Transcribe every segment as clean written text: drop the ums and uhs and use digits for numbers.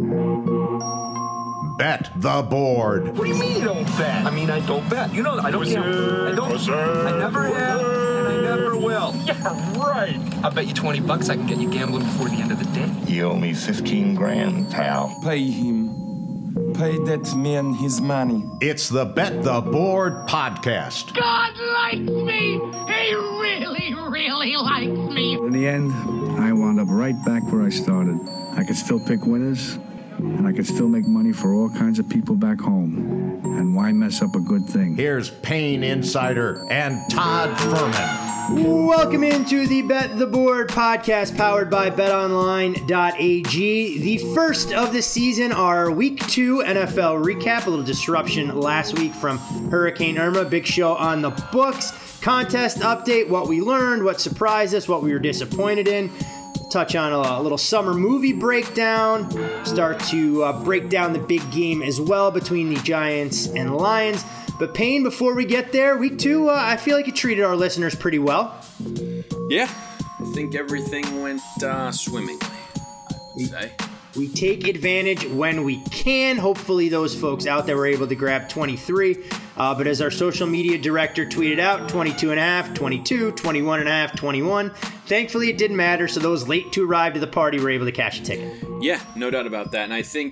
Bet the board. What do you mean you don't bet? I mean, I don't bet. You know, I don't gamble. I don't. I never have, and I never will. Yeah, right. I'll bet you $20 I can get you gambling before the end of the day. You owe me 15 grand, pal. Pay him. Pay that man his money. It's the Bet the Board podcast. God likes me. He really, really likes me. In the end, I wound up right back where I started. I could still pick winners, and I could still make money for all kinds of people back home. And why mess up a good thing? Here's Payne Insider and Todd Furman. Welcome into the Bet the Board podcast powered by betonline.ag. The first of the season, our Week 2 NFL recap. A little disruption last week from Hurricane Irma. Big show on the books. Contest update, what we learned, what surprised us, what we were disappointed in. Touch on a little summer movie breakdown. Start to break down the big game as well between the Giants and Lions. But Payne, before we get there, Week 2, I feel like it treated our listeners pretty well. Yeah, I think everything went swimmingly, I would say. We take advantage when we can. Hopefully those folks out there were able to grab 23. But as our social media director tweeted out, 22.5, 22, 21.5, 21. Thankfully, it didn't matter, so those late to arrive to the party were able to cash a ticket. Yeah, no doubt about that. And I think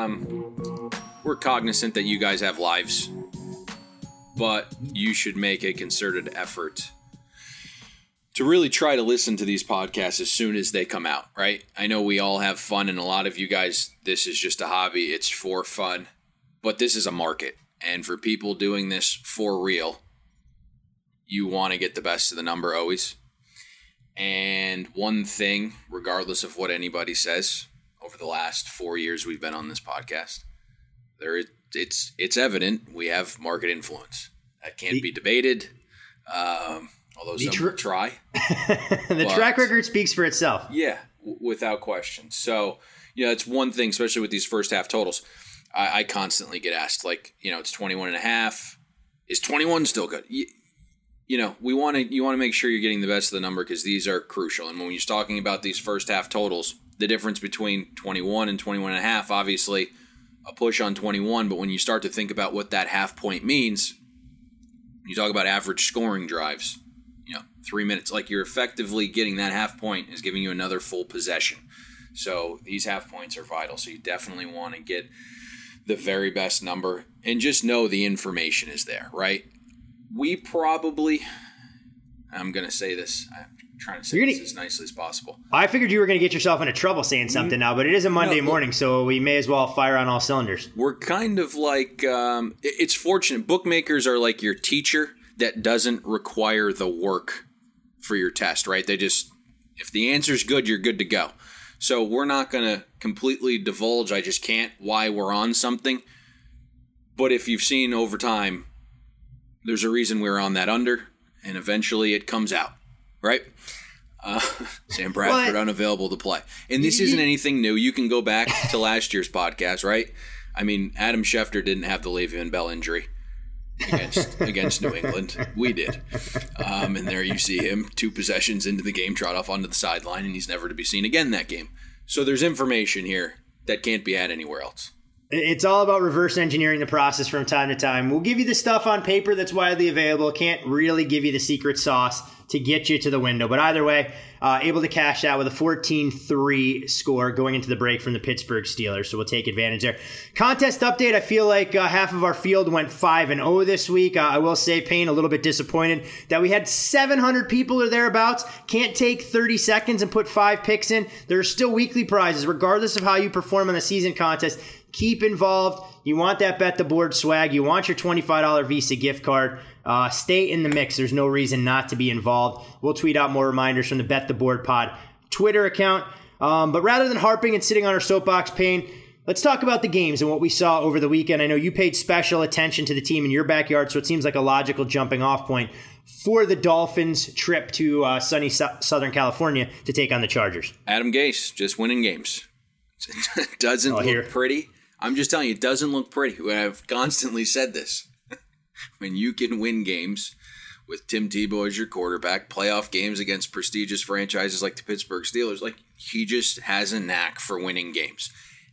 we're cognizant that you guys have lives, but you should make a concerted effort to really try to listen to these podcasts as soon as they come out, right? I know we all have fun, and a lot of you guys, this is just a hobby. It's for fun, but this is a market. And for people doing this for real, you want to get the best of the number always. And one thing, regardless of what anybody says, over the last 4 years we've been on this podcast, it's evident we have market influence. That can't be debated, although some will try. The track record speaks for itself. Yeah, without question. So, it's one thing, especially with these first half totals. I constantly get asked, it's 21.5. Is 21 still good? You want to make sure you're getting the best of the number because these are crucial. And when you're talking about these first half totals, the difference between 21 and 21.5, obviously a push on 21. But when you start to think about what that half point means, you talk about average scoring drives, 3 minutes, you're effectively getting that half point is giving you another full possession. So these half points are vital. So you definitely want to get the very best number and just know the information is there, right? We probably, I'm going to say this, I'm trying to say this as nicely as possible. I figured you were going to get yourself into trouble saying something now, but it is a Monday morning, so we may as well fire on all cylinders. We're kind of like, it's fortunate. Bookmakers are like your teacher that doesn't require the work for your test, right? They just, if the answer's good, you're good to go. So we're not going to completely divulge, I just can't, why we're on something. But if you've seen over time, there's a reason we're on that under, and eventually it comes out, right? Sam Bradford unavailable to play. And this isn't anything new. You can go back to last year's podcast, right? I mean, Adam Schefter didn't have the Le'Veon Bell injury against New England. We did. And there you see him, 2 possessions into the game, trot off onto the sideline, and he's never to be seen again that game. So there's information here that can't be had anywhere else. It's all about reverse engineering the process from time to time. We'll give you the stuff on paper that's widely available. Can't really give you the secret sauce to get you to the window. But either way, able to cash out with a 14-3 score going into the break from the Pittsburgh Steelers. So we'll take advantage there. Contest update, I feel like half of our field went 5-0 this week. I will say, Payne, a little bit disappointed that we had 700 people or thereabouts. Can't take 30 seconds and put 5 picks in. There are still weekly prizes, regardless of how you perform on the season contest. Keep involved. You want that Bet the Board swag. You want your $25 Visa gift card. Stay in the mix. There's no reason not to be involved. We'll tweet out more reminders from the Bet the Board Pod Twitter account. But rather than harping and sitting on our soapbox, Payne, let's talk about the games and what we saw over the weekend. I know you paid special attention to the team in your backyard, so it seems like a logical jumping off point for the Dolphins' trip to sunny Southern California to take on the Chargers. Adam Gase, just winning games. It doesn't look pretty. I'm just telling you, it doesn't look pretty. I've constantly said this. When you can win games with Tim Tebow as your quarterback, playoff games against prestigious franchises like the Pittsburgh Steelers, he just has a knack for winning games.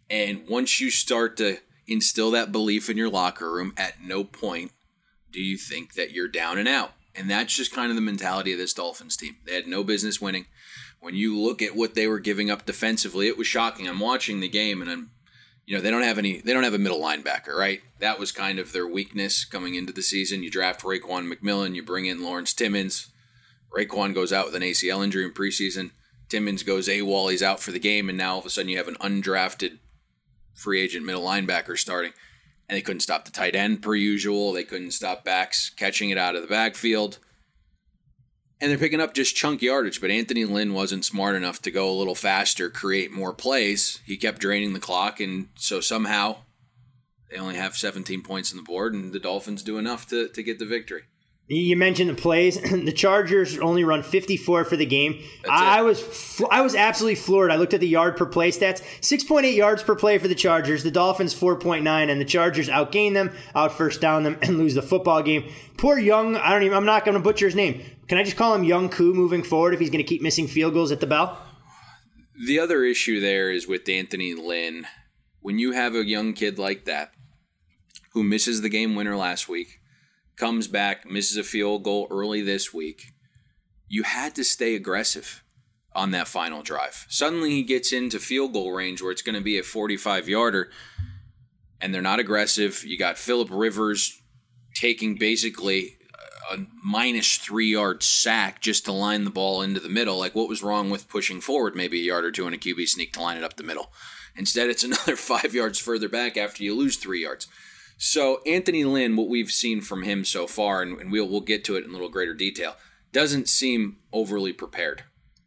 And once you start to instill that belief in your locker room, at no point do you think that you're down and out. And that's just kind of the mentality of this Dolphins team. They had no business winning. When you look at what they were giving up defensively, it was shocking. I'm watching the game, and they don't have a middle linebacker, right? That was kind of their weakness coming into the season. You draft Raekwon McMillan, you bring in Lawrence Timmons. Raekwon goes out with an ACL injury in preseason. Timmons goes AWOL, he's out for the game, and now all of a sudden you have an undrafted free agent middle linebacker starting. And they couldn't stop the tight end per usual. They couldn't stop backs catching it out of the backfield. And they're picking up just chunk yardage, but Anthony Lynn wasn't smart enough to go a little faster, create more plays. He kept draining the clock, and so somehow they only have 17 points on the board, and the Dolphins do enough to get the victory. You mentioned the plays. The Chargers only run 54 for the game. I was absolutely floored. I looked at the yard per play stats. 6.8 yards per play for the Chargers. The Dolphins 4.9, and the Chargers outgain them, out first down them, and lose the football game. Poor Young. I'm not going to butcher his name. Can I just call him Young Koo moving forward if he's going to keep missing field goals at the bell? The other issue there is with Anthony Lynn. When you have a young kid like that who misses the game winner last week, comes back, misses a field goal early this week, you had to stay aggressive on that final drive. Suddenly he gets into field goal range where it's going to be a 45-yarder, and they're not aggressive. You got Phillip Rivers taking basically a minus 3-yard sack just to line the ball into the middle. Like, what was wrong with pushing forward maybe a yard or two on a QB sneak to line it up the middle? Instead, it's another 5 yards further back after you lose 3 yards. So Anthony Lynn, what we've seen from him so far, and we'll get to it in a little greater detail, doesn't seem overly prepared.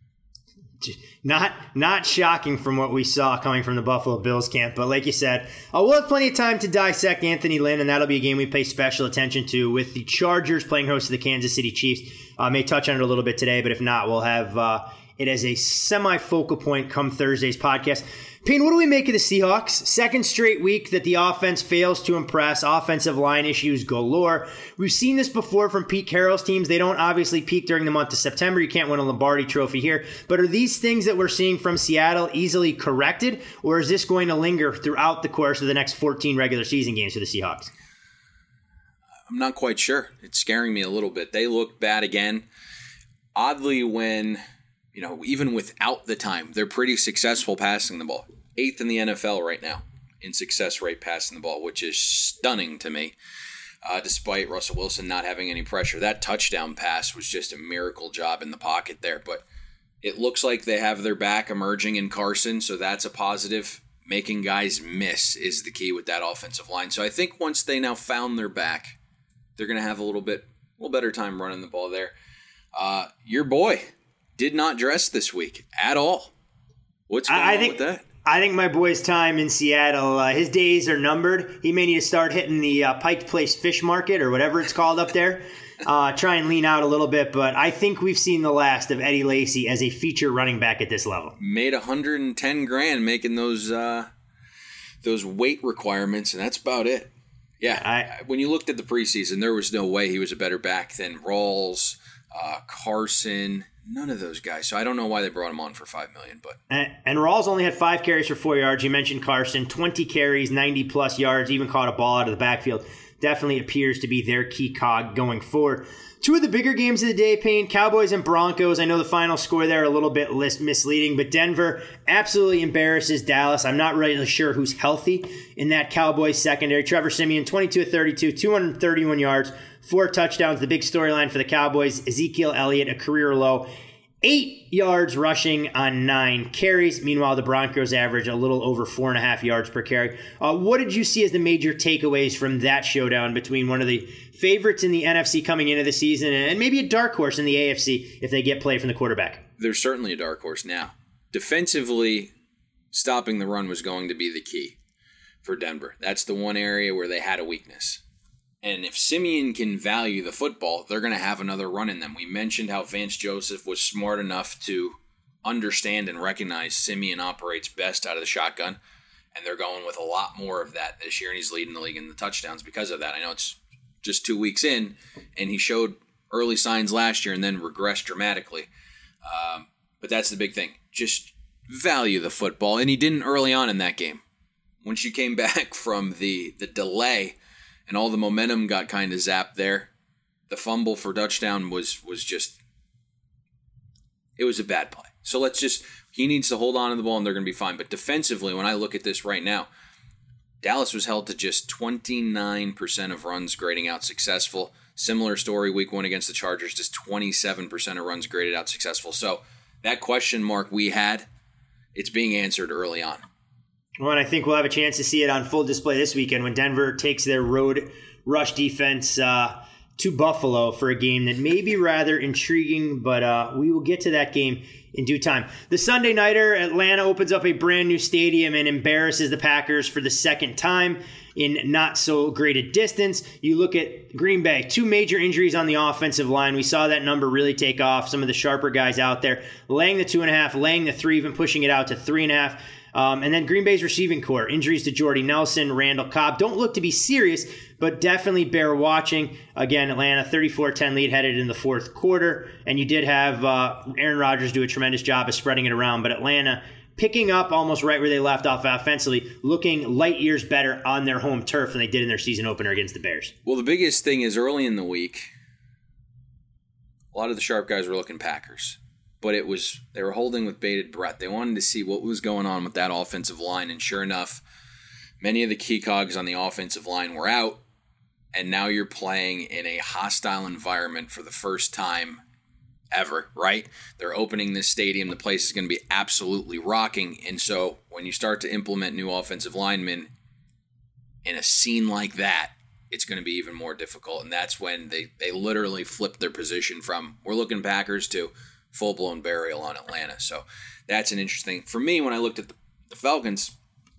Not shocking from what we saw coming from the Buffalo Bills camp, but like you said, we'll have plenty of time to dissect Anthony Lynn, and that'll be a game we pay special attention to with the Chargers playing host to the Kansas City Chiefs. May touch on it a little bit today, but if not, we'll have it as a semi-focal point come Thursday's podcast. Payne, what do we make of the Seahawks? Second straight week that the offense fails to impress. Offensive line issues galore. We've seen this before from Pete Carroll's teams. They don't obviously peak during the month of September. You can't win a Lombardi trophy here. But are these things that we're seeing from Seattle easily corrected, or is this going to linger throughout the course of the next 14 regular season games for the Seahawks? I'm not quite sure. It's scaring me a little bit. They look bad again. Oddly, when, even without the time, they're pretty successful passing the ball. 8th in the NFL right now in success rate passing the ball, which is stunning to me, despite Russell Wilson not having any pressure. That touchdown pass was just a miracle job in the pocket there, but it looks like they have their back emerging in Carson, so that's a positive. Making guys miss is the key with that offensive line. So I think once they now found their back, they're going to have a little better time running the ball there. Your boy did not dress this week at all. What's going on with that? I think my boy's time in Seattle, his days are numbered. He may need to start hitting the Pike Place Fish Market or whatever it's called up there. Try and lean out a little bit, but I think we've seen the last of Eddie Lacy as a feature running back at this level. Made $110,000 making those weight requirements, and that's about it. Yeah, when you looked at the preseason, there was no way he was a better back than Rawls, Carson. None of those guys. So I don't know why they brought him on for $5 million. But and Rawls only had 5 carries for 4 yards. You mentioned Carson, 20 carries, 90-plus yards, even caught a ball out of the backfield. Definitely appears to be their key cog going forward. Two of the bigger games of the day, Payne, Cowboys and Broncos. I know the final score there a little bit misleading, but Denver absolutely embarrasses Dallas. I'm not really sure who's healthy in that Cowboys secondary. Trevor Siemian, 22-32, 231 yards, 4 touchdowns. The big storyline for the Cowboys, Ezekiel Elliott, a career low, 8 yards rushing on 9 carries. Meanwhile, the Broncos average a little over 4.5 yards per carry. What did you see as the major takeaways from that showdown between one of the favorites in the NFC coming into the season and maybe a dark horse in the AFC if they get play from the quarterback? There's certainly a dark horse now. Defensively, stopping the run was going to be the key for Denver. That's the one area where they had a weakness. And if Siemian can value the football, they're going to have another run in them. We mentioned how Vance Joseph was smart enough to understand and recognize Siemian operates best out of the shotgun, and they're going with a lot more of that this year, and he's leading the league in the touchdowns because of that. I know it's just 2 weeks in, and he showed early signs last year and then regressed dramatically. But that's the big thing. Just value the football, and he didn't early on in that game. when she came back from the delay and all the momentum got kind of zapped there, the fumble for touchdown was just, it was a bad play. So he needs to hold on to the ball and they're going to be fine. But defensively, when I look at this right now, Dallas was held to just 29% of runs grading out successful. Similar story week 1 against the Chargers, just 27% of runs graded out successful. So that question mark we had, it's being answered early on. Well, and I think we'll have a chance to see it on full display this weekend when Denver takes their road rush defense to Buffalo for a game that may be rather intriguing, but we will get to that game in due time. The Sunday nighter, Atlanta opens up a brand new stadium and embarrasses the Packers for the second time in not so great a distance. You look at Green Bay, 2 major injuries on the offensive line. We saw that number really take off. Some of the sharper guys out there laying the 2.5, laying the 3, even pushing it out to 3.5. And then Green Bay's receiving core, injuries to Jordy Nelson, Randall Cobb. Don't look to be serious, but definitely bear watching. Again, Atlanta, 34-10 lead headed in the fourth quarter. And you did have Aaron Rodgers do a tremendous job of spreading it around. But Atlanta picking up almost right where they left off offensively, looking light years better on their home turf than they did in their season opener against the Bears. Well, the biggest thing is early in the week, a lot of the sharp guys were looking Packers. But they were holding with bated breath. They wanted to see what was going on with that offensive line. And sure enough, many of the key cogs on the offensive line were out. And now you're playing in a hostile environment for the first time ever, right? They're opening this stadium. The place is going to be absolutely rocking. And so when you start to implement new offensive linemen in a scene like that, it's going to be even more difficult. And that's when they literally flipped their position from we're looking Packers to full-blown burial on Atlanta. So that's an interesting. For me, when I looked at the Falcons,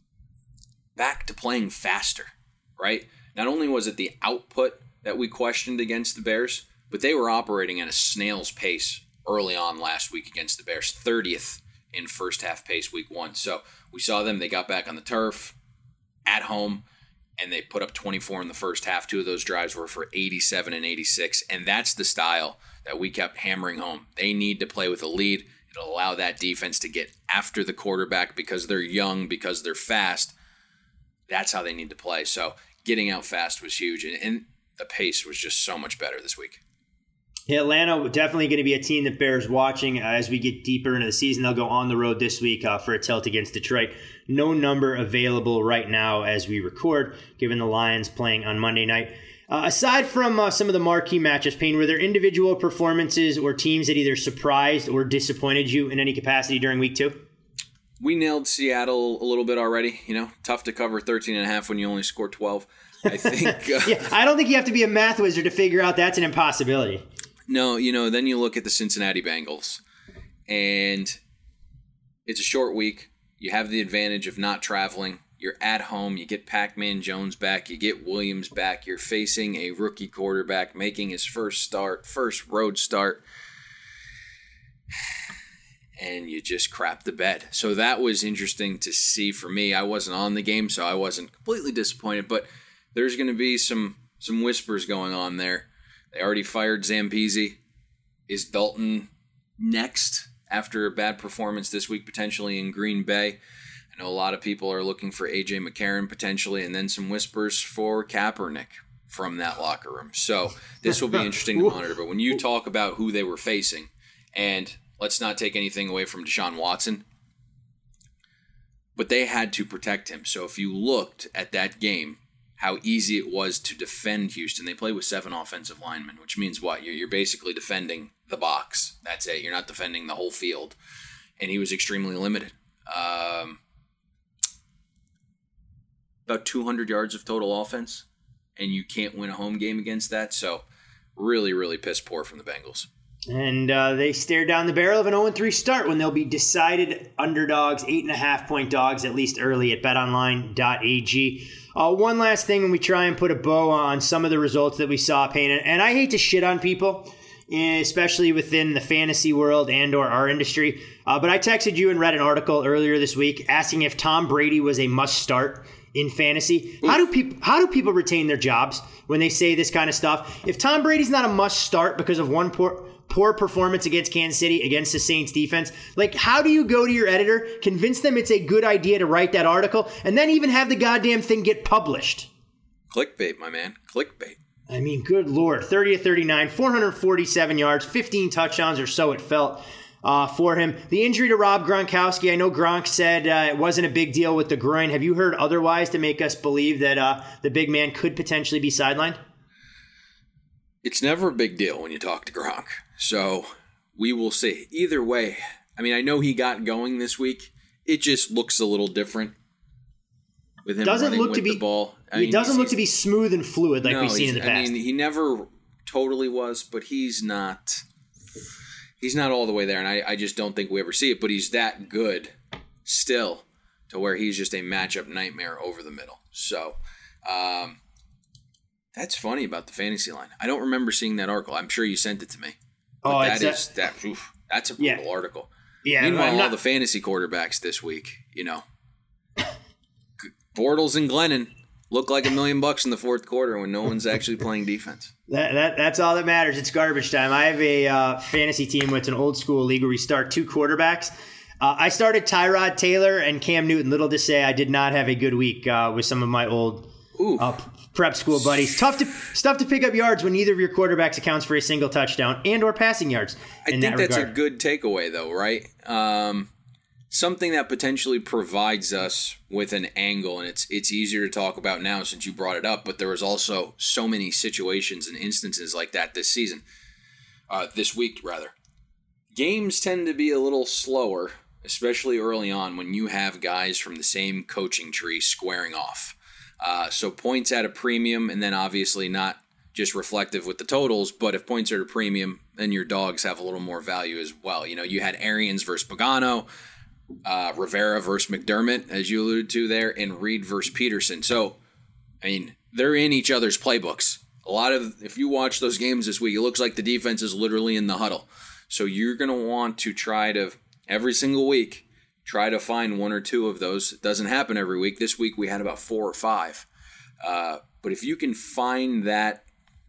back to playing faster, right? Not only was it the output that we questioned against the Bears, but they were operating at a snail's pace early on last week against the Bears, 30th in first half pace week 1. So we saw them. They got back on the turf at home, and they put up 24 in the first half. 2 of those drives were for 87 and 86, and that's the style that we kept hammering home. They need to play with a lead. It'll allow that defense to get after the quarterback because they're young, because they're fast. That's how they need to play. So getting out fast was huge, and the pace was just so much better this week. Yeah, Atlanta definitely going to be a team that bears watching as we get deeper into the season. They'll go on the road this week for a tilt against Detroit. No number available right now as we record, given the Lions playing on Monday night. Aside from some of the marquee matchups, Payne, were there individual performances or teams that either surprised or disappointed you in any capacity during week 2? We nailed Seattle a little bit already. Tough to cover 13.5 when you only score 12. I think. Yeah, I don't think you have to be a math wizard to figure out that's an impossibility. No, then you look at the Cincinnati Bengals, and it's a short week. You have the advantage of not traveling. You're at home. You get Pac-Man Jones back. You get Williams back. You're facing a rookie quarterback making his first road start. And you just crap the bed. So that was interesting to see for me. I wasn't on the game, so I wasn't completely disappointed. But there's going to be some whispers going on there. They already fired Zampese. Is Dalton next after a bad performance this week, potentially in Green Bay? I know a lot of people are looking for A.J. McCarron potentially, and then some whispers for Kaepernick from that locker room. So this will be interesting to monitor. But when you talk about who they were facing, and let's not take anything away from Deshaun Watson, but they had to protect him. So if you looked at that game, how easy it was to defend Houston. They play with 7 offensive linemen, which means what? You're basically defending the box. That's it. You're not defending the whole field. And he was extremely limited. About 200 yards of total offense, and you can't win a home game against that. So really, really piss poor from the Bengals. And they stare down the barrel of an 0-3 start when they'll be decided underdogs, 8.5-point dogs, at least early at betonline.ag. One last thing when we try and put a bow on some of the results that we saw, Payne, and I hate to shit on people, especially within the fantasy world and or our industry, but I texted you and read an article earlier this week asking if Tom Brady was a must-start in fantasy. How do people retain their jobs when they say this kind of stuff? If Tom Brady's not a must-start because of one poor poor performance against Kansas City, against the Saints defense. Like, how do you go to your editor, convince them it's a good idea to write that article, and then even have the goddamn thing get published? Clickbait, my man. Clickbait. I mean, good Lord. 30 of 39, 447 yards, 15 touchdowns, or so it felt for him. The injury to Rob Gronkowski, I know Gronk said it wasn't a big deal with the groin. Have you heard otherwise to make us believe that the big man could potentially be sidelined? It's never a big deal when you talk to Gronk. So we will see. Either way, I mean, I know he got going this week. It just looks a little different with him running with the ball. It doesn't look to be smooth and fluid like we've seen in the past. I mean, he never totally was, but he's not all the way there, and I just don't think we ever see it. But he's that good still to where he's just a matchup nightmare over the middle. So that's funny about the fantasy line. I don't remember seeing that article. I'm sure you sent it to me. But that's a brutal article. Yeah. Meanwhile, all the fantasy quarterbacks this week, Bortles and Glennon look like $1 million in the fourth quarter when no one's actually playing defense. That's all that matters. It's garbage time. I have a fantasy team with an old school league where we start 2 quarterbacks. I started Tyrod Taylor and Cam Newton. Little to say, I did not have a good week with some of my old prep school buddies. Tough to pick up yards when neither of your quarterbacks accounts for a single touchdown and or passing yards. I think that's a good takeaway, though, right? Something that potentially provides us with an angle, and it's easier to talk about now since you brought it up, but there was also so many situations and instances like that this week. Games tend to be a little slower, especially early on when you have guys from the same coaching tree squaring off. So points at a premium, and then obviously not just reflective with the totals, but if points are at a premium, then your dogs have a little more value as well. You had Arians versus Pagano, Rivera versus McDermott, as you alluded to there, and Reed versus Peterson. So, I mean, they're in each other's playbooks. If you watch those games this week, it looks like the defense is literally in the huddle. So you're going to want to try to, every single week, try to find 1 or 2 of those. It doesn't happen every week. This week we had about 4 or 5. But if you can find that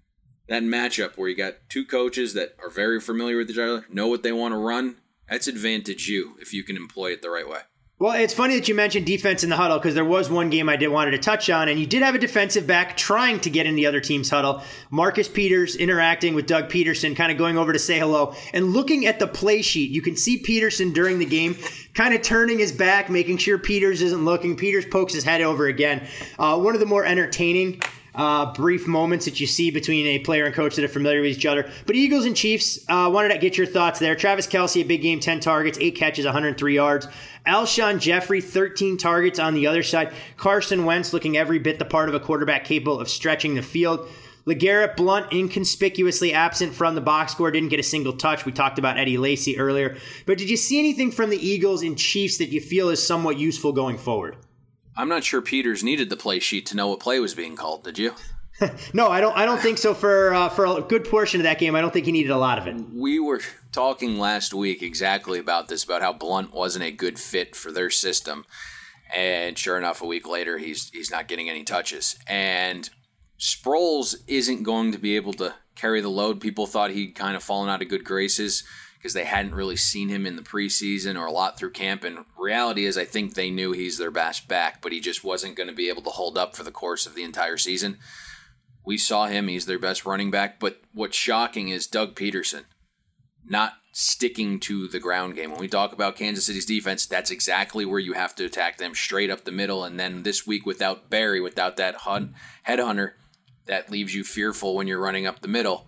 matchup where you got 2 coaches that are very familiar with each other, know what they want to run, that's advantage you if you can employ it the right way. Well, it's funny that you mentioned defense in the huddle because there was one game I wanted to touch on, and you did have a defensive back trying to get in the other team's huddle. Marcus Peters interacting with Doug Peterson, kind of going over to say hello. And looking at the play sheet, you can see Peterson during the game kind of turning his back, making sure Peters isn't looking. Peters pokes his head over again. One of the more entertaining brief moments that you see between a player and coach that are familiar with each other. But Eagles and Chiefs, wanted to get your thoughts there. Travis Kelce, a big game, 10 targets, 8 catches, 103 yards. Alshon Jeffrey, 13 targets on the other side. Carson Wentz looking every bit the part of a quarterback capable of stretching the field. LeGarrette Blount, inconspicuously absent from the box score, didn't get a single touch. We talked about Eddie Lacy earlier. But did you see anything from the Eagles and Chiefs that you feel is somewhat useful going forward? I'm not sure Peters needed the play sheet to know what play was being called. Did you? No, I don't think so. For a good portion of that game, I don't think he needed a lot of it. We were talking last week exactly about this, about how Blount wasn't a good fit for their system, and sure enough, a week later, he's not getting any touches. And Sproles isn't going to be able to carry the load. People thought he'd kind of fallen out of good graces because they hadn't really seen him in the preseason or a lot through camp. And reality is, I think they knew he's their best back, but he just wasn't going to be able to hold up for the course of the entire season. We saw him. He's their best running back. But what's shocking is Doug Peterson not sticking to the ground game. When we talk about Kansas City's defense, that's exactly where you have to attack them, straight up the middle. And then this week without Barry, without that headhunter, that leaves you fearful when you're running up the middle.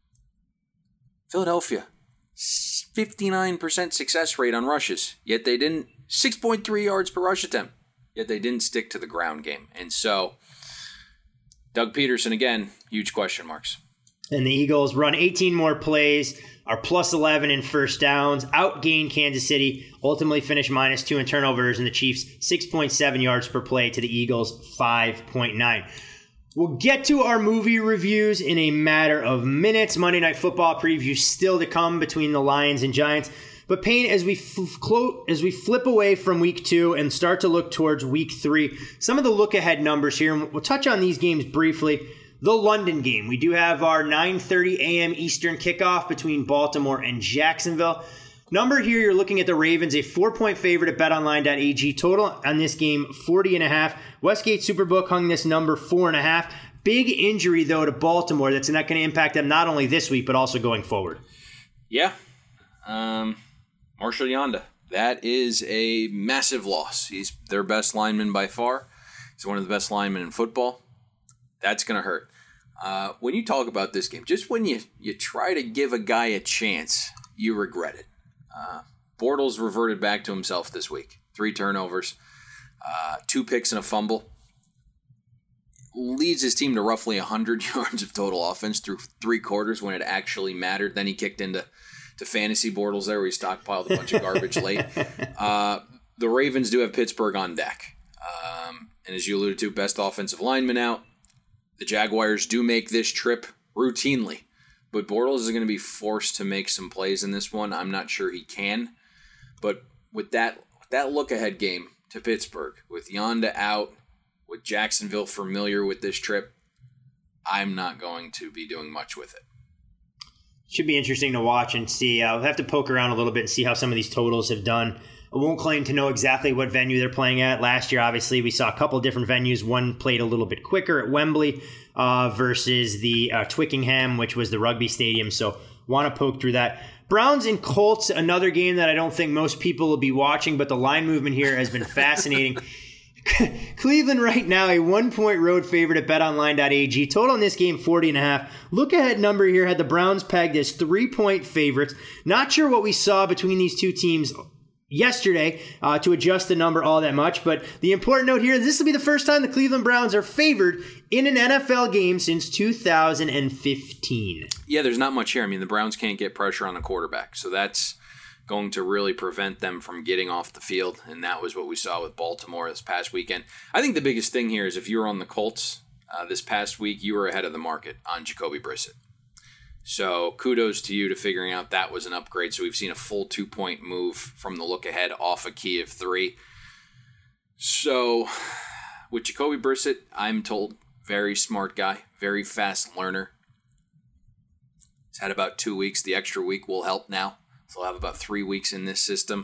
Philadelphia, 59% success rate on rushes, yet they didn't, 6.3 yards per rush attempt, yet they didn't stick to the ground game. And so, Doug Peterson, again, huge question marks. And the Eagles run 18 more plays, are plus 11 in first downs, outgain Kansas City, ultimately finish -2 in turnovers, and the Chiefs 6.7 yards per play to the Eagles 5.9. We'll get to our movie reviews in a matter of minutes. Monday Night Football preview still to come between the Lions and Giants. But Payne, as we flip away from week 2 and start to look towards week 3, some of the look-ahead numbers here, and we'll touch on these games briefly. the London game. We do have our 9:30 a.m. Eastern kickoff between Baltimore and Jacksonville. Number here, you're looking at the Ravens, a 4-point favorite at betonline.ag. Total on this game, 40.5. Westgate Superbook hung this number 4.5. Big injury, though, to Baltimore that's not going to impact them not only this week, but also going forward. Yeah. Marshall Yanda. That is a massive loss. He's their best lineman by far. He's one of the best linemen in football. That's going to hurt. When you talk about this game, just when you try to give a guy a chance, you regret it. Bortles reverted back to himself this week. 3 turnovers, 2 picks and a fumble. Leads his team to roughly 100 yards of total offense through 3 quarters when it actually mattered. Then he kicked into fantasy Bortles there where he stockpiled a bunch of garbage late. The Ravens do have Pittsburgh on deck. And as you alluded to, best offensive lineman out. The Jaguars do make this trip routinely. But Bortles is going to be forced to make some plays in this one. I'm not sure he can. But with that look-ahead game to Pittsburgh, with Yanda out, with Jacksonville familiar with this trip, I'm not going to be doing much with it. Should be interesting to watch and see. I'll have to poke around a little bit and see how some of these totals have done. I won't claim to know exactly what venue they're playing at. Last year, obviously, we saw a couple different venues. One played a little bit quicker at Wembley versus the Twickenham, which was the rugby stadium. So want to poke through that. Browns and Colts, another game that I don't think most people will be watching, but the line movement here has been fascinating. Cleveland right now, a 1-point road favorite at betonline.ag. Total in this game, 40.5. Look ahead number here had the Browns pegged as 3-point favorites. Not sure what we saw between these two teams yesterday to adjust the number all that much, but the important note here is this will be the first time the Cleveland Browns are favored in an NFL game since 2015. Yeah, there's not much here. I mean, the Browns can't get pressure on the quarterback, so that's going to really prevent them from getting off the field, and that was what we saw with Baltimore this past weekend. I think the biggest thing here is if you were on the Colts this past week, you were ahead of the market on Jacoby Brissett. So kudos to you to figuring out that was an upgrade. So we've seen a full 2-point move from the look ahead off a key of 3. So with Jacoby Brissett, I'm told, very smart guy, very fast learner. He's had about 2 weeks. The extra week will help now. So he'll have about 3 weeks in this system.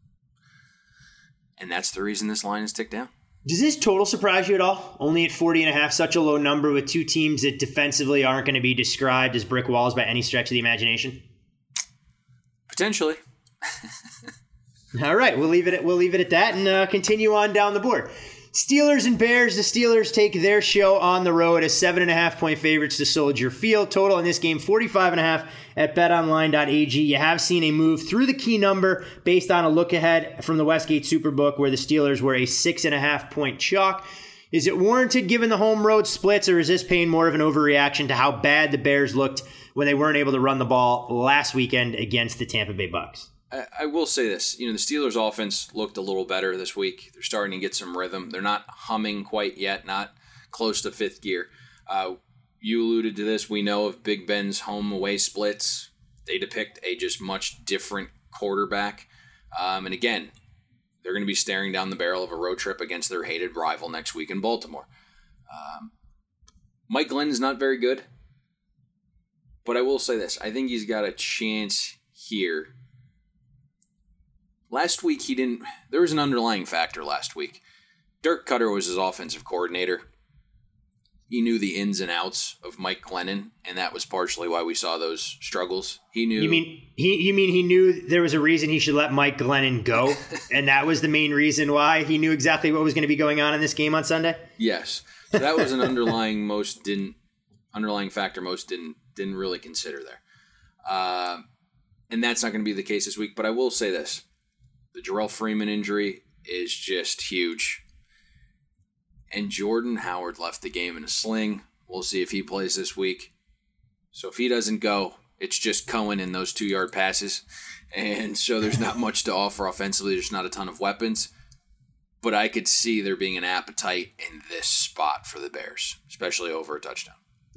And that's the reason this line is ticked down. Does this total surprise you at all? Only at 40.5, such a low number with two teams that defensively aren't going to be described as brick walls by any stretch of the imagination? Potentially. All right, we'll leave it at that and continue on down the board. Steelers and Bears. The Steelers take their show on the road as 7.5-point favorites to Soldier Field. Total in this game, 45.5 at betonline.ag. You have seen a move through the key number based on a look ahead from the Westgate Superbook where the Steelers were a 6.5-point chalk. Is it warranted given the home road splits, or is this paying more of an overreaction to how bad the Bears looked when they weren't able to run the ball last weekend against the Tampa Bay Bucs? I will say this. The Steelers' offense looked a little better this week. They're starting to get some rhythm. They're not humming quite yet, not close to fifth gear. You alluded to this. We know of Big Ben's home-away splits. They depict a just much different quarterback. And again, they're going to be staring down the barrel of a road trip against their hated rival next week in Baltimore. Mike Glenn's not very good. But I will say this. I think he's got a chance here. Last week, there was an underlying factor last week. Dirk Cutter was his offensive coordinator. He knew the ins and outs of Mike Glennon, and that was partially why we saw those struggles. He knew. You mean he knew there was a reason he should let Mike Glennon go, and that was the main reason why he knew exactly what was going to be going on in this game on Sunday? Yes. So that was an underlying factor most didn't really consider there. And that's not going to be the case this week, but I will say this. The Jarrell Freeman injury is just huge. And Jordan Howard left the game in a sling. We'll see if he plays this week. So if he doesn't go, it's just Cohen in those 2-yard passes. And so there's not much to offer offensively. There's not a ton of weapons. But I could see there being an appetite in this spot for the Bears, especially over a touchdown.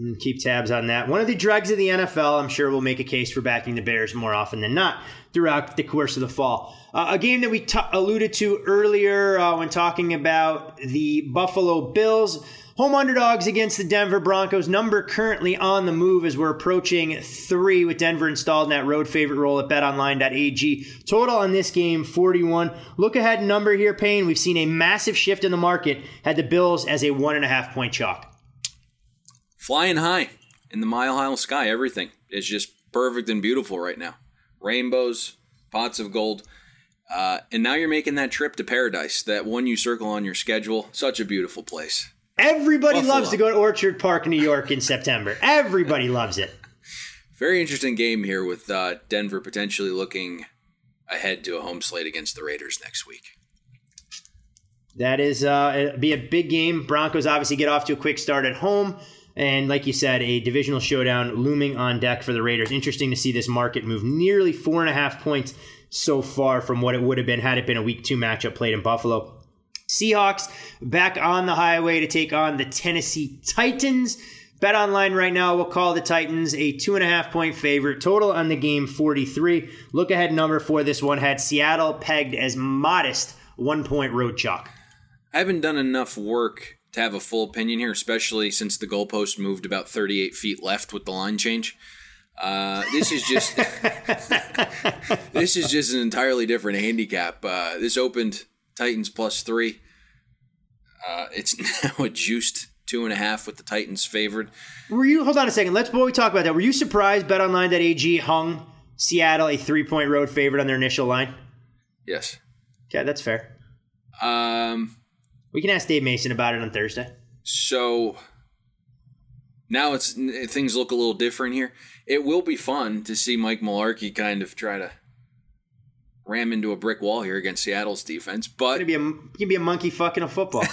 Keep tabs on that. One of the dregs of the NFL, I'm sure, will make a case for backing the Bears more often than not throughout the course of the fall. A game that we alluded to earlier when talking about the Buffalo Bills. Home underdogs against the Denver Broncos. Number currently on the move as we're approaching 3 with Denver installed in that road favorite role at betonline.ag. Total on this game, 41. Look ahead number here, Payne. We've seen a massive shift in the market. Had the Bills as a 1.5-point chalk. Flying high in the mile-high sky. Everything is just perfect and beautiful right now. Rainbows, pots of gold. And now you're making that trip to paradise, that one you circle on your schedule. Such a beautiful place. Everybody Buffalo loves to go to Orchard Park, New York in September. Everybody loves it. Very interesting game here with Denver potentially looking ahead to a home slate against the Raiders next week. That is it'll be a big game. Broncos obviously get off to a quick start at home. And like you said, a divisional showdown looming on deck for the Raiders. Interesting to see this market move nearly 4.5 points so far from what it would have been had it been a Week 2 matchup played in Buffalo. Seahawks back on the highway to take on the Tennessee Titans. BetOnline right now will call the Titans a 2.5-point favorite. Total on the game, 43. Look ahead number for this one had Seattle pegged as modest 1-point road chalk. I haven't done enough work to have a full opinion here, especially since the goalpost moved about 38 feet left with the line change. This is just an entirely different handicap. This opened Titans +3. It's now a juiced 2.5 with the Titans favored. Hold on a second. Before we talk about that, were you surprised BetOnline.ag hung Seattle a 3-point road favorite on their initial line? Yes. Okay, that's fair. We can ask Dave Mason about it on Thursday. So now things look a little different here. It will be fun to see Mike Mularkey kind of try to ram into a brick wall here against Seattle's defense, but it's gonna be a monkey fucking a football.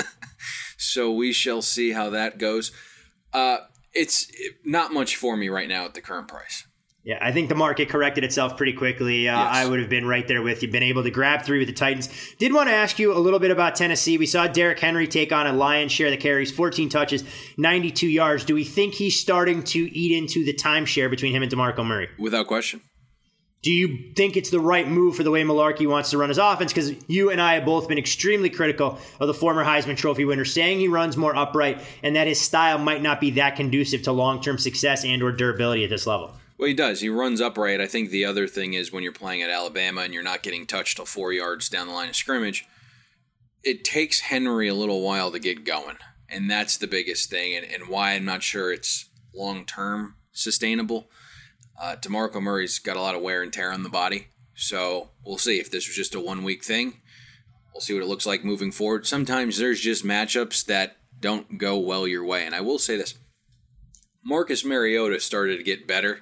So we shall see how that goes. It's not much for me right now at the current price. Yeah, I think the market corrected itself pretty quickly. Yes. I would have been right there with you. Been able to grab 3 with the Titans. Did want to ask you a little bit about Tennessee. We saw Derrick Henry take on a lion's share of the carries, 14 touches, 92 yards. Do we think he's starting to eat into the timeshare between him and DeMarco Murray? Without question. Do you think it's the right move for the way Mularkey wants to run his offense? Because you and I have both been extremely critical of the former Heisman Trophy winner, saying he runs more upright and that his style might not be that conducive to long-term success and or durability at this level. Well, he does. He runs upright. I think the other thing is when you're playing at Alabama and you're not getting touched till 4 yards down the line of scrimmage, it takes Henry a little while to get going. And that's the biggest thing and why I'm not sure it's long-term sustainable. DeMarco Murray's got a lot of wear and tear on the body. So we'll see if this was just a 1-week thing. We'll see what it looks like moving forward. Sometimes there's just matchups that don't go well your way. And I will say this. Marcus Mariota started to get better.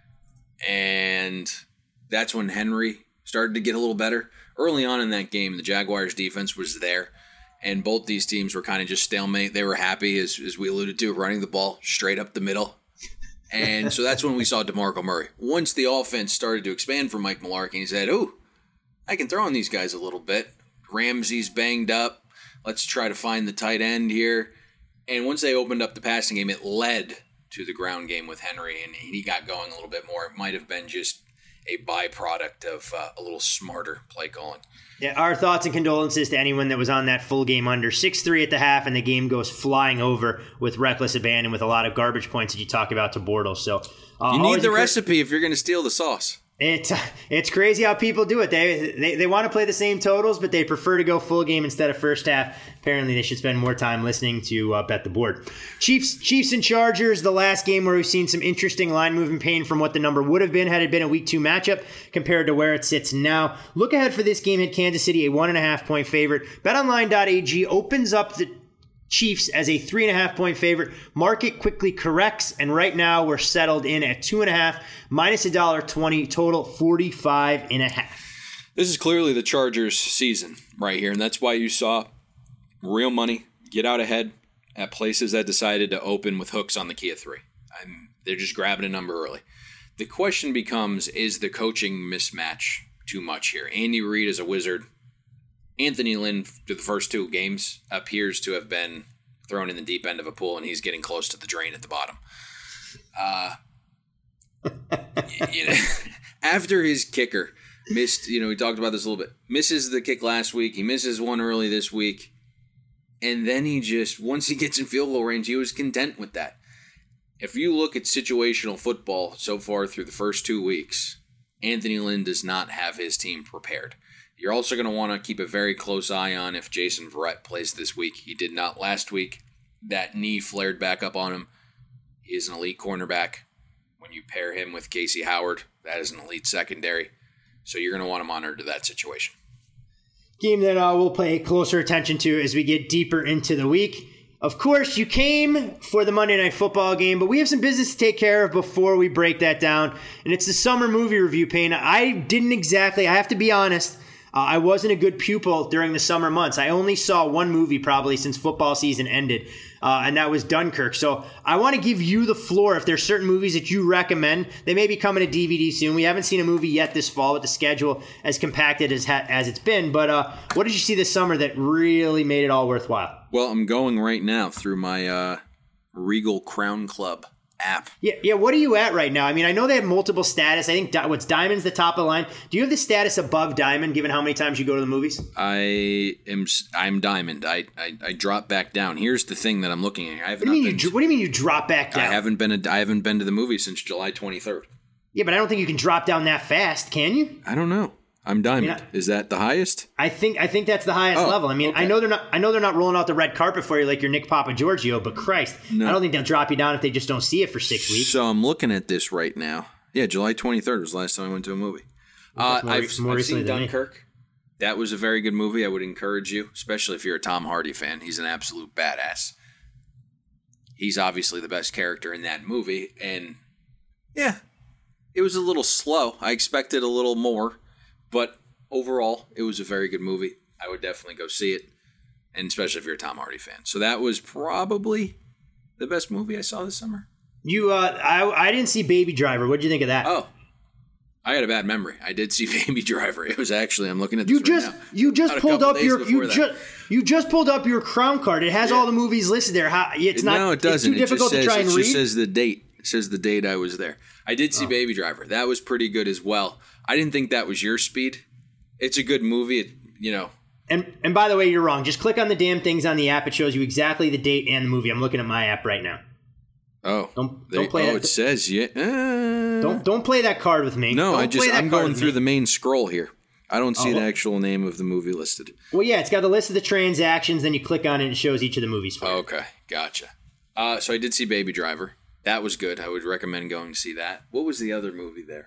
And that's when Henry started to get a little better. Early on in that game, the Jaguars' defense was there. And both these teams were kind of just stalemate. They were happy, as we alluded to, running the ball straight up the middle. And so that's when we saw DeMarco Murray. Once the offense started to expand for Mike Mularkey, he said, I can throw on these guys a little bit. Ramsey's banged up. Let's try to find the tight end here. And once they opened up the passing game, it led to the ground game with Henry, and he got going a little bit more. It might have been just a byproduct of a little smarter play calling. Yeah, our thoughts and condolences to anyone that was on that full game under. 6-3 at the half, and the game goes flying over with reckless abandon with a lot of garbage points that you talk about to Bortles. So you need the recipe if you're going to steal the sauce. It's crazy how people do it. They want to play the same totals, but they prefer to go full game instead of first half. Apparently, they should spend more time listening to Bet the Board. Chiefs and Chargers, the last game where we've seen some interesting line movement pain from what the number would have been had it been a Week 2 matchup compared to where it sits now. Look ahead for this game at Kansas City, a 1.5-point favorite. BetOnline.ag opens up the Chiefs as a 3.5-point favorite. Market quickly corrects, and right now we're settled in at 2.5, minus $1.20, total 45.5. This is clearly the Chargers' season right here, and that's why you saw real money get out ahead at places that decided to open with hooks on the key of 3. They're just grabbing a number early. The question becomes, is the coaching mismatch too much here? Andy Reid is a wizard. Anthony Lynn, through the first 2 games, appears to have been thrown in the deep end of a pool, and he's getting close to the drain at the bottom. After his kicker missed, we talked about this a little bit, misses the kick last week, he misses one early this week, and then once he gets in field goal range, he was content with that. If you look at situational football so far through the first 2 weeks, Anthony Lynn does not have his team prepared. You're also going to want to keep a very close eye on if Jason Verrett plays this week. He did not last week. That knee flared back up on him. He is an elite cornerback. When you pair him with Casey Howard, that is an elite secondary. So you're going to want to monitor that situation. Game that we'll pay closer attention to as we get deeper into the week. Of course, you came for the Monday Night Football game, but we have some business to take care of before we break that down. And it's the summer movie review, Payne. I have to be honest, I wasn't a good pupil during the summer months. I only saw one movie probably since football season ended, and that was Dunkirk. So I want to give you the floor if there's certain movies that you recommend. They may be coming to DVD soon. We haven't seen a movie yet this fall with the schedule as compacted as it's been. But what did you see this summer that really made it all worthwhile? Well, I'm going right now through my Regal Crown Club app. Yeah. What are you at right now? I mean, I know they have multiple status. I think Diamond's the top of the line. Do you have the status above Diamond, given how many times you go to the movies? I'm Diamond. I drop back down. Here's the thing that I'm looking at. What do you mean you drop back down? I haven't been to the movies since July 23rd. Yeah, but I don't think you can drop down that fast, can you? I don't know. I'm Diamond. Is that the highest? I think that's the highest level. I mean, okay. I know they're not rolling out the red carpet for you like your Nick Papagiorgio, but Christ, no. I don't think they'll drop you down if they just don't see it for 6 weeks. So I'm looking at this right now. Yeah, July 23rd was the last time I went to a movie. I've seen Dunkirk. That was a very good movie. I would encourage you, especially if you're a Tom Hardy fan. He's an absolute badass. He's obviously the best character in that movie, and yeah, it was a little slow. I expected a little more. But overall, it was a very good movie. I would definitely go see it, and especially if you're a Tom Hardy fan. So that was probably the best movie I saw this summer. I didn't see Baby Driver. What did you think of that? Oh, I had a bad memory. I did see Baby Driver. It was actually, I'm looking at this now. You just pulled up your Crown card. It has all the movies listed there. No, it doesn't. It's too difficult to try and read. It just says the date. It says the date I was there. I did see Baby Driver. That was pretty good as well. I didn't think that was your speed. It's a good movie, And by the way, you're wrong. Just click on the damn things on the app. It shows you exactly the date and the movie. I'm looking at my app right now. Oh, don't play that. It says Don't play that card with me. No, I'm going through the main scroll here. I don't see the actual name of the movie listed. Well, yeah, it's got the list of the transactions. Then you click on it and it shows each of the movies for you. Okay, gotcha. So I did see Baby Driver. That was good. I would recommend going to see that. What was the other movie there?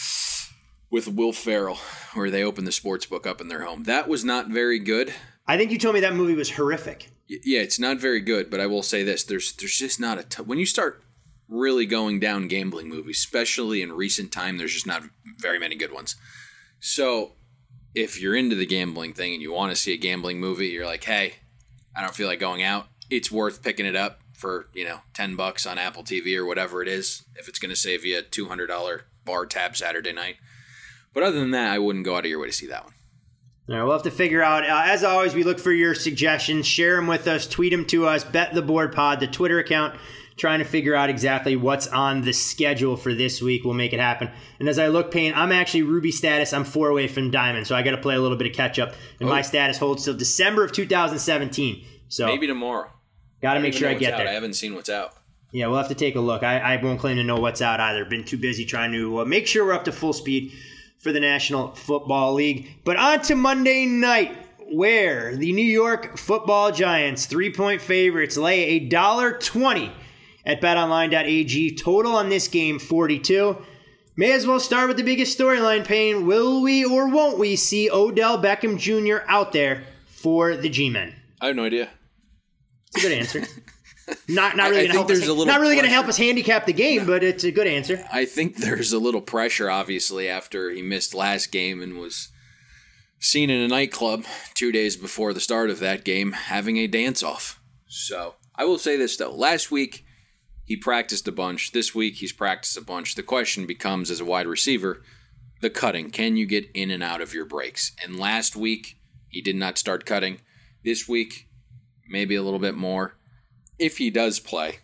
With Will Ferrell, where they opened the sports book up in their home. That was not very good. I think you told me that movie was horrific. Yeah, it's not very good, but I will say this. There's just not a when you start really going down gambling movies, especially in recent time, there's just not very many good ones. So if you're into the gambling thing and you want to see a gambling movie, you're like, hey, I don't feel like going out. It's worth picking it up for, $10 on Apple TV or whatever it is, if it's going to save you a $200 bar tab Saturday night. But other than that, I wouldn't go out of your way to see that one. All right, we'll have to figure out. As always, we look for your suggestions. Share them with us. Tweet them to us. Bet the Board Pod, the Twitter account. Trying to figure out exactly what's on the schedule for this week. We'll make it happen. And as I look, Payne, I'm actually Ruby status. I'm 4 away from Diamond, so I got to play a little bit of catch up. And my status holds till December of 2017. So maybe tomorrow. Got to make sure I get there. I haven't seen what's out. Yeah, we'll have to take a look. I won't claim to know what's out either. Been too busy trying to make sure we're up to full speed for the National Football League. But on to Monday night, where the New York Football Giants, 3-point favorites, lay $1.20 at betonline.ag. Total on this game, 42. May as well start with the biggest storyline, Payne. Will we or won't we see Odell Beckham Jr. out there for the G-Men? I have no idea. It's a good answer. Not really going to help us handicap the game, but it's a good answer. I think there's a little pressure, obviously, after he missed last game and was seen in a nightclub 2 days before the start of that game having a dance-off. So I will say this, though. Last week, he practiced a bunch. This week, he's practiced a bunch. The question becomes, as a wide receiver, the cutting. Can you get in and out of your breaks? And last week, he did not start cutting. This week, maybe a little bit more. if he does play,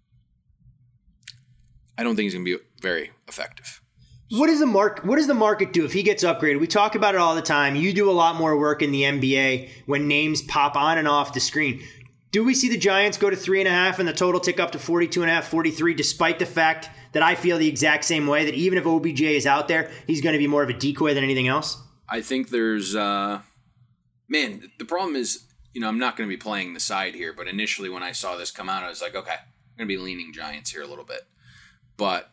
I don't think he's going to be very effective. What does the market do if he gets upgraded? We talk about it all the time. You do a lot more work in the NBA when names pop on and off the screen. Do we see the Giants go to 3.5 and the total tick up to 42.5, 43, despite the fact that I feel the exact same way, that even if OBJ is out there, he's going to be more of a decoy than anything else? I think there's, the problem is, I'm not going to be playing the side here, but initially when I saw this come out, I was like, okay, I'm going to be leaning Giants here a little bit. But,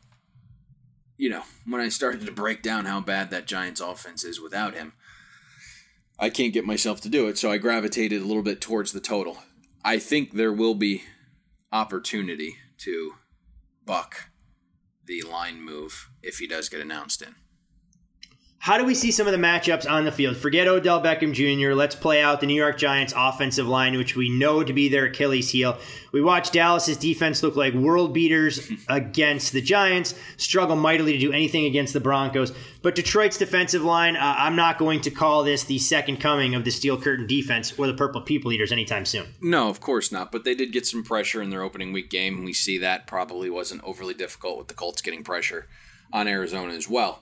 when I started to break down how bad that Giants offense is without him, I can't get myself to do it, so I gravitated a little bit towards the total. I think there will be opportunity to buck the line move if he does get announced in. How do we see some of the matchups on the field? Forget Odell Beckham Jr. Let's play out the New York Giants offensive line, which we know to be their Achilles heel. We watched Dallas's defense look like world beaters against the Giants, struggle mightily to do anything against the Broncos. But Detroit's defensive line, I'm not going to call this the second coming of the Steel Curtain defense or the Purple People Eaters anytime soon. No, of course not. But they did get some pressure in their opening week game, and we see that probably wasn't overly difficult with the Colts getting pressure on Arizona as well.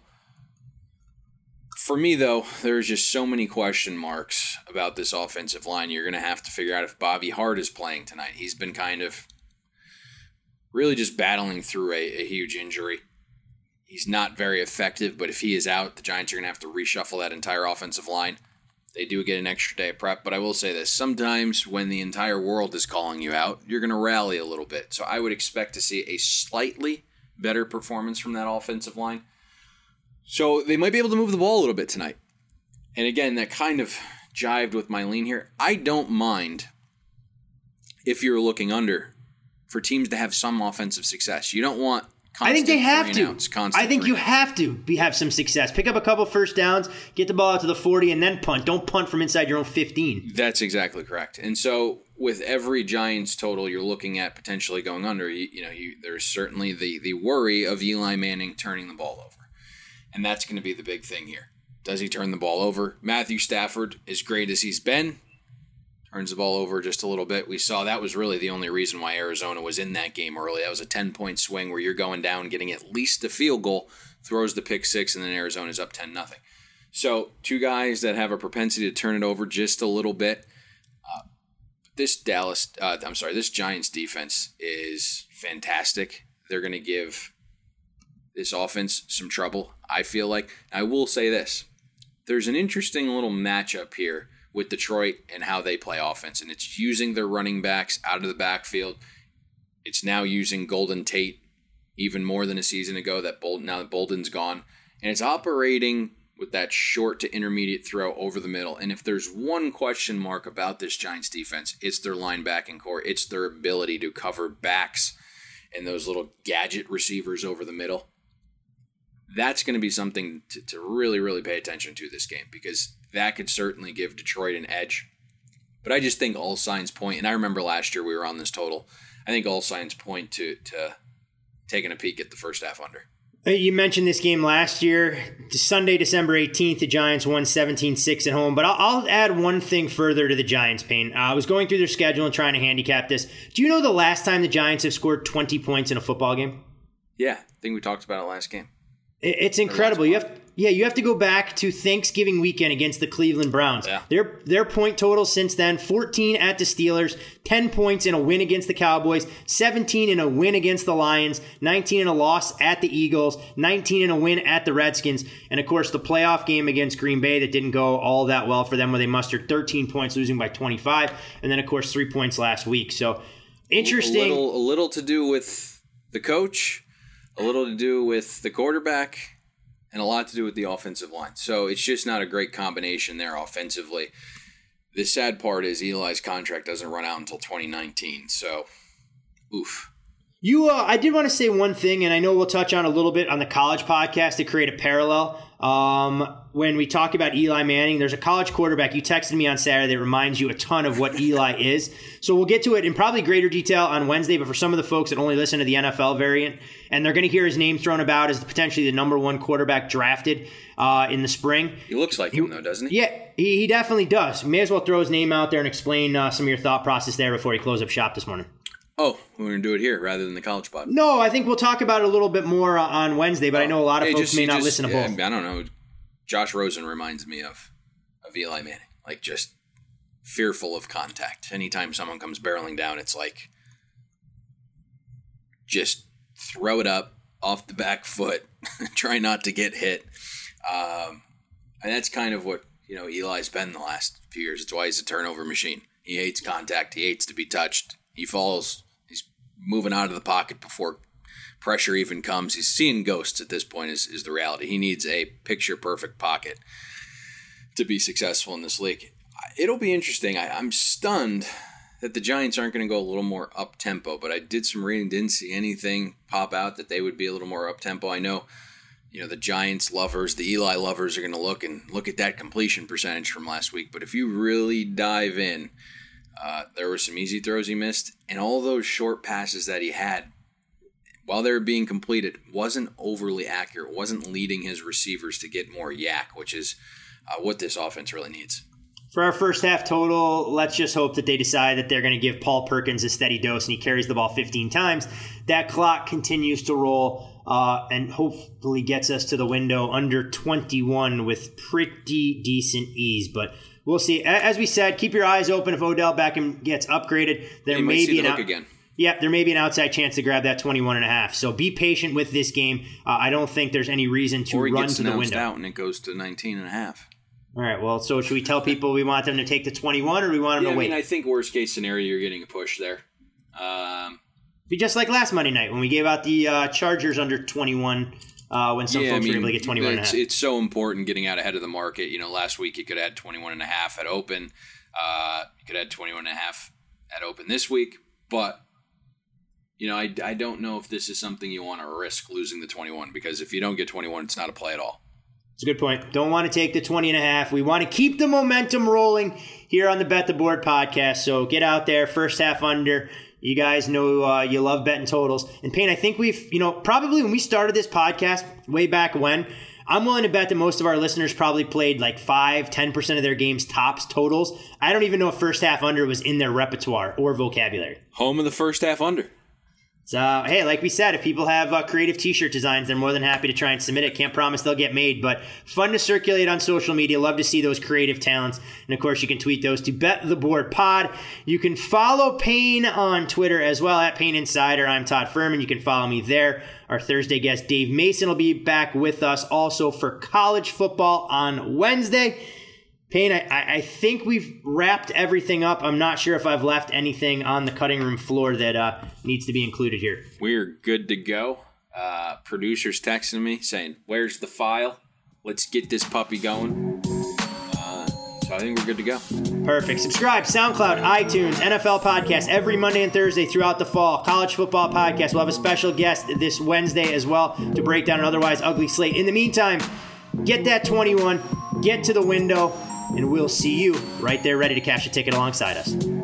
For me, though, there's just so many question marks about this offensive line. You're going to have to figure out if Bobby Hart is playing tonight. He's been kind of really just battling through a huge injury. He's not very effective, but if he is out, the Giants are going to have to reshuffle that entire offensive line. They do get an extra day of prep, but I will say this. Sometimes when the entire world is calling you out, you're going to rally a little bit. So I would expect to see a slightly better performance from that offensive line. So they might be able to move the ball a little bit tonight. And again, that kind of jived with my lean here. I don't mind if you're looking under for teams to have some offensive success. You don't want constant I think they have to. I think you have to have some success. Pick up a couple first downs, get the ball out to the 40, and then punt. Don't punt from inside your own 15. That's exactly correct. And so with every Giants total you're looking at potentially going under, there's certainly the worry of Eli Manning turning the ball over. And that's going to be the big thing here. Does he turn the ball over? Matthew Stafford, as great as he's been, turns the ball over just a little bit. We saw that was really the only reason why Arizona was in that game early. That was a 10-point swing where you're going down, getting at least a field goal, throws the pick six, and then Arizona's up 10-0. So two guys that have a propensity to turn it over just a little bit. This Giants defense is fantastic. They're going to give this offense some trouble, I feel like. I will say this. There's an interesting little matchup here with Detroit and how they play offense, and it's using their running backs out of the backfield. It's now using Golden Tate even more than a season ago now that Bolden's gone, and it's operating with that short to intermediate throw over the middle. And if there's one question mark about this Giants defense, it's their linebacking core. It's their ability to cover backs and those little gadget receivers over the middle. That's going to be something to really, really pay attention to this game, because that could certainly give Detroit an edge. But I just think all signs point, and I remember last year we were on this total, I think all signs point to taking a peek at the first half under. You mentioned this game last year. Sunday, December 18th, the Giants won 17-6 at home. But I'll add one thing further to the Giants' pain. I was going through their schedule and trying to handicap this. Do you know the last time the Giants have scored 20 points in a football game? Yeah, I think we talked about it last game. It's incredible. You have to go back to Thanksgiving weekend against the Cleveland Browns. Yeah. Their point total since then, 14 at the Steelers, 10 points in a win against the Cowboys, 17 in a win against the Lions, 19 in a loss at the Eagles, 19 in a win at the Redskins, and of course the playoff game against Green Bay that didn't go all that well for them, where they mustered 13 points, losing by 25, and then of course 3 points last week. So interesting. A little to do with the coach, a little to do with the quarterback, and a lot to do with the offensive line. So it's just not a great combination there offensively. The sad part is Eli's contract doesn't run out until 2019. So, oof. I did want to say one thing, and I know we'll touch on a little bit on the college podcast to create a parallel. When we talk about Eli Manning, there's a college quarterback you texted me on Saturday that reminds you a ton of what Eli is. So we'll get to it in probably greater detail on Wednesday, but for some of the folks that only listen to the NFL variant, and they're going to hear his name thrown about as potentially the number one quarterback drafted in the spring. He looks like him, though, doesn't he? Yeah, he definitely does. May as well throw his name out there and explain some of your thought process there before you close up shop this morning. Oh, we're going to do it here rather than the college pod. No, I think we'll talk about it a little bit more on Wednesday, but I know a lot of folks may not listen to both. I don't know. Josh Rosen reminds me of Eli Manning, like just fearful of contact. Anytime someone comes barreling down, it's like just throw it up off the back foot, try not to get hit. And that's kind of what, Eli's been the last few years. It's why he's a turnover machine. He hates contact. He hates to be touched. He falls. He's moving out of the pocket before pressure even comes. He's seeing ghosts at this point is the reality. He needs a picture-perfect pocket to be successful in this league. It'll be interesting. I'm stunned that the Giants aren't going to go a little more up-tempo, but I did some reading, didn't see anything pop out that they would be a little more up-tempo. I know, the Giants lovers, the Eli lovers are going to look at that completion percentage from last week, but if you really dive in, there were some easy throws he missed, and all those short passes that he had, while they were being completed, wasn't overly accurate, wasn't leading his receivers to get more yak, which is what this offense really needs. For our first half total, let's just hope that they decide that they're going to give Paul Perkins a steady dose and he carries the ball 15 times. That clock continues to roll and hopefully gets us to the window under 21 with pretty decent ease. But we'll see. As we said, keep your eyes open if Odell Beckham gets upgraded. There may be again. Yeah, there may be an outside chance to grab that 21.5. So be patient with this game. I don't think there's any reason to run to the window. Out and it goes to 19.5. All right, well, so should we tell people we want them to take the 21 or we want them to wait? I think worst case scenario, you're getting a push there. Be just like last Monday night when we gave out the Chargers under 21 when some folks were able to get 21.5. It's so important getting out ahead of the market. Last week you could add 21.5 at open. You could add 21.5 at open this week. But, I don't know if this is something you want to risk losing the 21 because if you don't get 21, it's not a play at all. It's a good point. Don't want to take the 20.5. We want to keep the momentum rolling here on the Bet the Board podcast. So get out there, first half under. You guys know you love betting totals. And Payne, I think we've, probably when we started this podcast way back when, I'm willing to bet that most of our listeners probably played like 5-10% of their games tops totals. I don't even know if first half under was in their repertoire or vocabulary. Home of the first half under. So, hey, like we said, if people have creative t-shirt designs, they're more than happy to try and submit it. Can't promise they'll get made, but fun to circulate on social media. Love to see those creative talents. And, of course, you can tweet those to Bet the Board Pod. You can follow Payne on Twitter as well, at Payne Insider. I'm Todd Furman. You can follow me there. Our Thursday guest, Dave Mason, will be back with us also for college football on Wednesday. Payne, I think we've wrapped everything up. I'm not sure if I've left anything on the cutting room floor that needs to be included here. We're good to go. Producers texting me saying, where's the file? Let's get this puppy going. So I think we're good to go. Perfect. Subscribe, SoundCloud, iTunes, NFL Podcast every Monday and Thursday throughout the fall. College Football Podcast. We'll have a special guest this Wednesday as well to break down an otherwise ugly slate. In the meantime, get that 21, get to the window, and we'll see you right there ready to cash a ticket alongside us.